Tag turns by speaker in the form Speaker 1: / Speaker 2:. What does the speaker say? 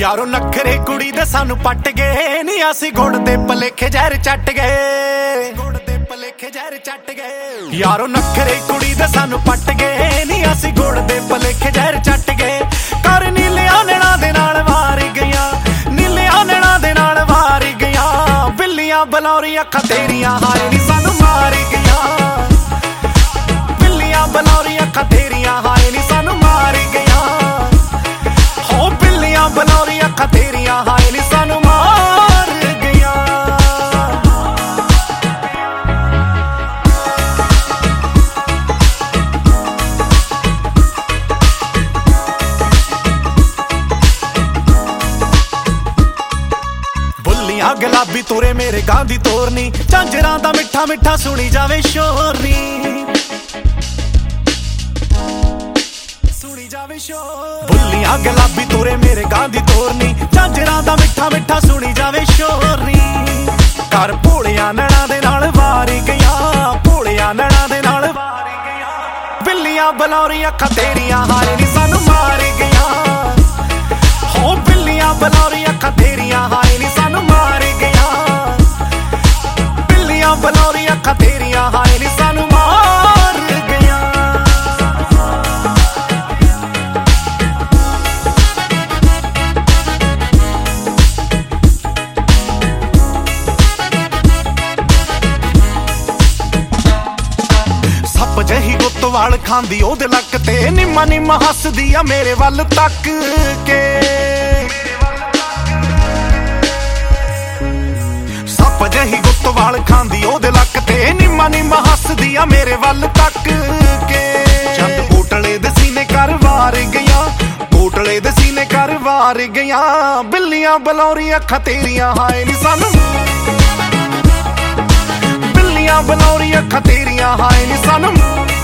Speaker 1: यारो नखरे कुड़ी दे सानू पट गए नी असी गुड़ दे भलेखे जहर चट गए गुड़ दे भलेखे जहर चट गए यारो नखरे कुड़ी दे सानू पट गए नी असी गुड़ दे भलेखे जहर चट गए कर नीले आनना दे नाल वार गईयां नीले आनना दे नाल वार गईयां बिल्लियां बलौरी अखां तेरियां हाय नी सानू मार गईयां बिल्लियां बलौरी अखां तेरियां हाय नी सानू मार गईयां हो बिल्लियां बलौरी अखां तेरियां हाय नी सानू मार गईयां बुल्लियां गुलाबी तुरे मेरे गांधी तोरनी झांजरां दा मिठा मिठा सुनी जावे शोर नी बुल्लियां गुलाबी तुरे मेरे गांधी तोरनी झांजरां दा मिठा मिठा सुनी जावे शोर नी कर भोलिया नैना दे नाल वारी गईयां भोलिया नैना दे नाल वारी गईयां बिल्लियां बलौरी अखां तेरियां हाय नी सानू मार गईयां हो बिल्लियां बलौरी अखां तेरियां हाय नी सानू मार गईयां बिल्लियां बलौरी अखां तेरियां हाय नी सानू मार गईयां सप जही गुत्तवाल खांदी ओदे लक ते निम्मा निम्मा हसदी आ मेरे वल तक के सप जही गुत्तवाल खांदी ओदे लक ते निम्मा निम्मा हसदी आ मेरे वल तक के चंद कोटले दे सीने कर वार गईयां कोटले दे सीने कर वार गईयां बिल्लियां बलौरी अखां तेरियां हाय नी सानू बिल्लियां बलौरी अखां तेरियां हाय नी सानू